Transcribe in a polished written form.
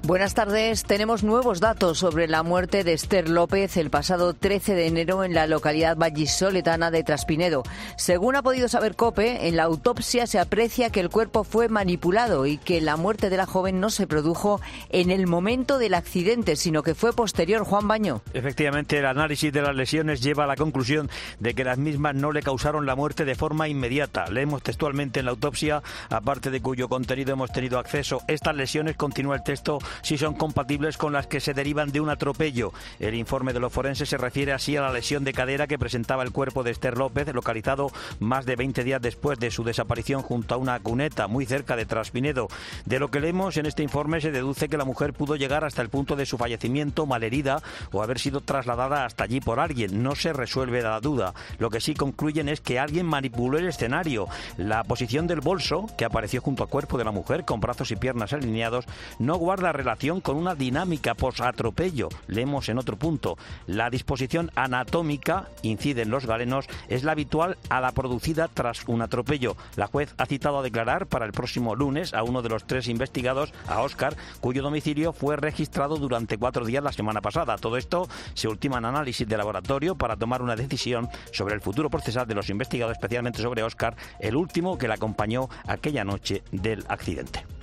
Buenas tardes. Tenemos nuevos datos sobre la muerte de Esther López el pasado 13 de enero en la localidad vallisoletana de Traspinedo. Según ha podido saber COPE, en la autopsia se aprecia que el cuerpo fue manipulado y que la muerte de la joven no se produjo en el momento del accidente, sino que fue posterior. Juan Baño. Efectivamente, el análisis de las lesiones lleva a la conclusión de que las mismas no le causaron la muerte de forma inmediata. Leemos textualmente en la autopsia, aparte de cuyo contenido hemos tenido acceso, estas lesiones, continúa el texto, si son compatibles con las que se derivan de un atropello. El informe de los forenses se refiere así a la lesión de cadera que presentaba el cuerpo de Esther López, localizado más de 20 días después de su desaparición junto a una cuneta muy cerca de Traspinedo. De lo que leemos en este informe se deduce que la mujer pudo llegar hasta el punto de su fallecimiento malherida o haber sido trasladada hasta allí por alguien. No se resuelve la duda. Lo que sí concluyen es que alguien manipuló el escenario. La posición del bolso, que apareció junto al cuerpo de la mujer con brazos y piernas alineados, no guarda relación con una dinámica post-atropello. Leemos en otro punto, la disposición anatómica, inciden los galenos, es la habitual a la producida tras un atropello. La juez ha citado a declarar para el próximo lunes a uno de los 3 investigados, a Óscar, cuyo domicilio fue registrado durante 4 días la semana pasada. Todo esto se ultima en análisis de laboratorio para tomar una decisión sobre el futuro procesal de los investigados, especialmente sobre Óscar, el último que le acompañó aquella noche del accidente.